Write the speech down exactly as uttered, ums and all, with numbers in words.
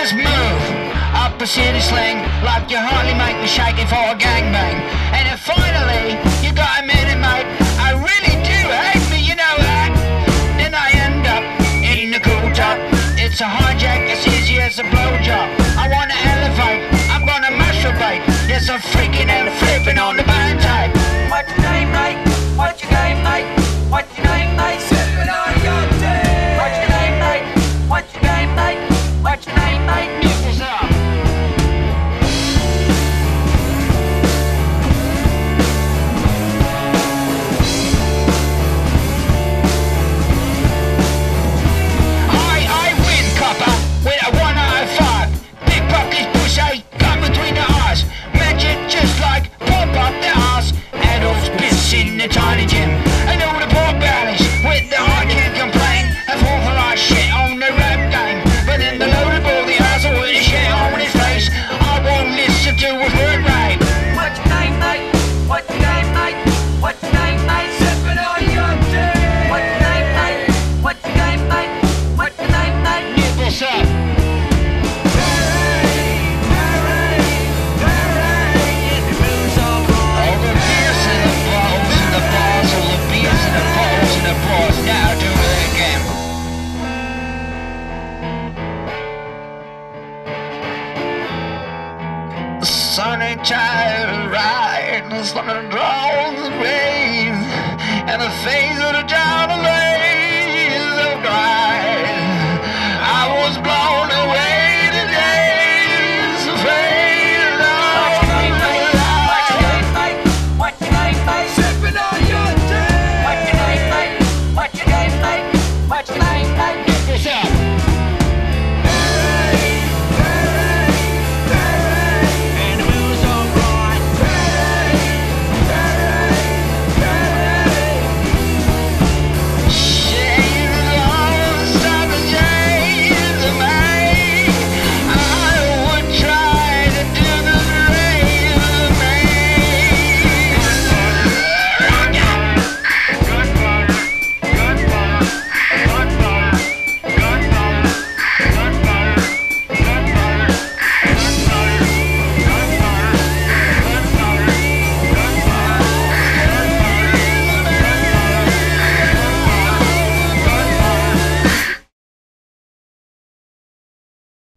just move up a city sling like you hardly make me shaking for a gangbang. And then finally, you got a minute, mate. I really do hate me, you know that. Then I end up in the cool top. It's a hijack as easy as a blowjob. I wanna elevate, I'm gonna masturbate. Yes, I'm freaking and flipping on the band tape. What's your name, mate? What's your name, mate? What's your name, mate? Sipping on your dick. What's your name, mate? What's your name, mate? What's your name, mate? Nipples up. I, I win, copper, with a one out of five. Big bucket pussy, come between the eyes. Magic just like pop up the arse. Adults piss in the tiny gym. And all the poor bellies with the I can't complain have authorized shit on the rap game. But in the loaded ball, the asshole with the shit on his face, I won't listen to a word rape. What's your name, mate? What's your name, mate? What's your name, mate? Sipping on your dick. What's your name, mate? What's your name, mate? What's your name, mate? Nipples up. All the beers in the bottles and the bars, all the beers in the bottles and the bars. Now do it again. The sunny tide rides on the draws of rain, and the face of the town of lane.